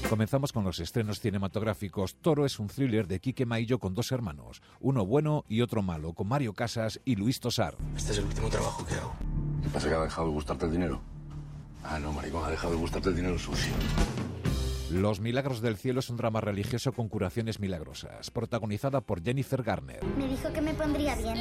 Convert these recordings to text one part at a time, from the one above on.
Comenzamos con los estrenos cinematográficos. Toro es un thriller de Quique Maillo con dos hermanos, uno bueno y otro malo, con Mario Casas y Luis Tosar. Este es el último trabajo que hago. ¿Qué pasa, que ha dejado de gustarte el dinero? Ah, no, maricón, ha dejado de gustarte el dinero sucio. Los Milagros del Cielo es un drama religioso con curaciones milagrosas, protagonizada por Jennifer Garner. Me dijo que me pondría bien.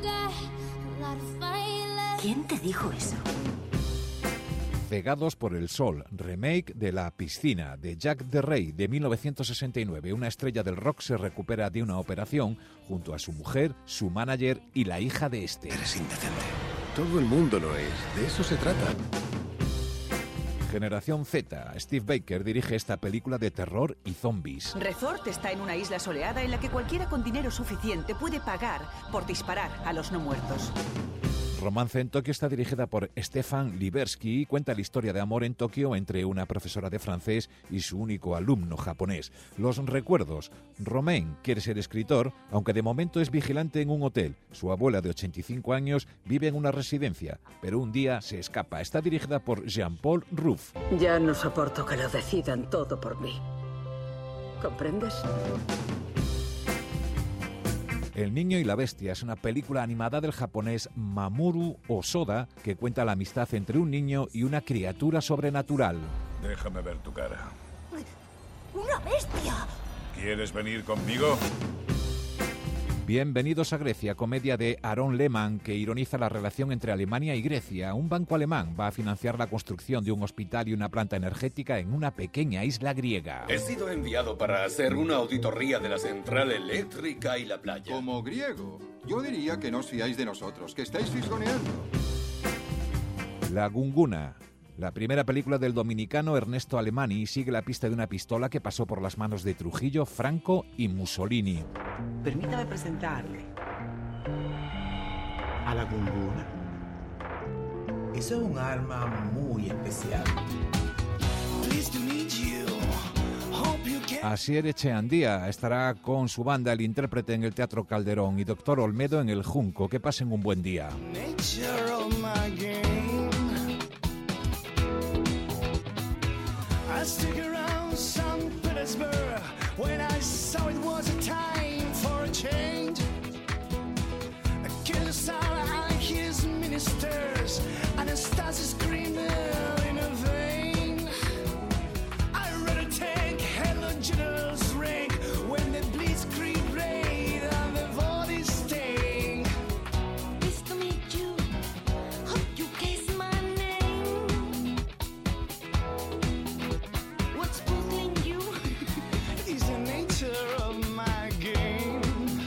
¿Quién te dijo eso? Cegados por el Sol, remake de La Piscina, de Jack de Rey, de 1969. Una estrella del rock se recupera de una operación junto a su mujer, su manager y la hija de este. Eres indecente. Todo el mundo lo es, de eso se trata. Generación Z. Steve Baker dirige esta película de terror y zombies. Resort está en una isla soleada en la que cualquiera con dinero suficiente puede pagar por disparar a los no muertos. Romance en Tokio está dirigida por Stefan Libersky y cuenta la historia de amor en Tokio entre una profesora de francés y su único alumno japonés. Los recuerdos. Romain quiere ser escritor, aunque de momento es vigilante en un hotel. Su abuela de 85 años vive en una residencia, pero un día se escapa. Está dirigida por Jean-Paul Rouff. Ya no soporto que lo decidan todo por mí. ¿Comprendes? El niño y la bestia es una película animada del japonés Mamoru Hosoda que cuenta la amistad entre un niño y una criatura sobrenatural. Déjame ver tu cara. ¡Una bestia! ¿Quieres venir conmigo? Bienvenidos a Grecia, comedia de Aaron Lehmann que ironiza la relación entre Alemania y Grecia. Un banco alemán va a financiar la construcción de un hospital y una planta energética en una pequeña isla griega. He sido enviado para hacer una auditoría de la central eléctrica y la playa. Como griego, yo diría que no os fiáis de nosotros, que estáis fisgoneando. La Gunguna. La primera película del dominicano Ernesto Alemany sigue la pista de una pistola que pasó por las manos de Trujillo, Franco y Mussolini. Permítame presentarle a la Gunguna. Eso es un arma muy especial. Asier Echeandía estará con su banda, el intérprete, en el Teatro Calderón y Doctor Olmedo en el Junco. Que pasen un buen día. I stick around St. Petersburg when I saw it was a time for a change. Kill the Tsar and his ministers, Anastasia screaming in a vein. I'd rather take Hello General's rank when the blitzkrieg raid and the vote is staying. Pleased to meet you. Hope you guess my name. What's puzzling you? Is the nature of my game.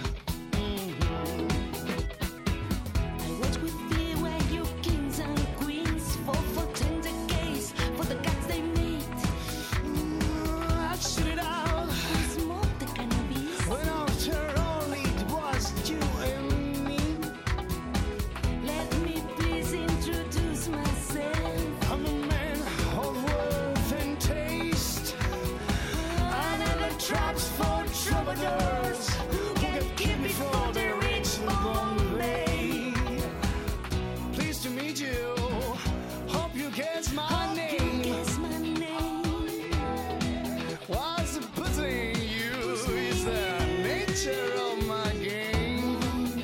I watch with fear where you kings and queens fall for tender gaze for the gods they meet. I'd shoot it out Smoke the cannabis. when after all it was you and me. Let me please introduce myself. I'm a man of worth and taste. Another traps for troubadours who get killed before they reach Bombay. Pleased to meet you. Hope you guess my name. Guess my name. What's puzzling you is the nature of my game.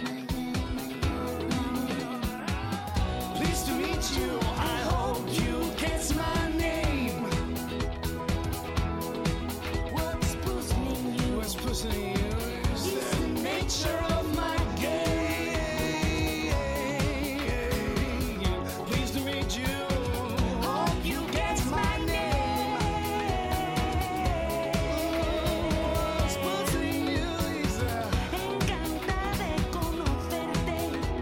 Pleased to meet you. I hope you guess my name. What's puzzling you? What's puzzling you is the nature of my game. Pleased to meet you. Hope you guess my name. What's puzzling you is the Encantada de conocerte.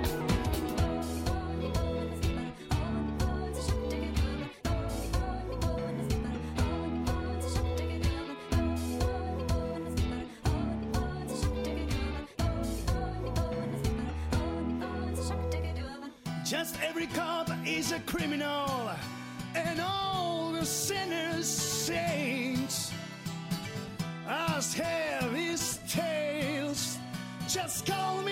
just every cop is a criminal, and all the sinners saints. As hell is tales, just call me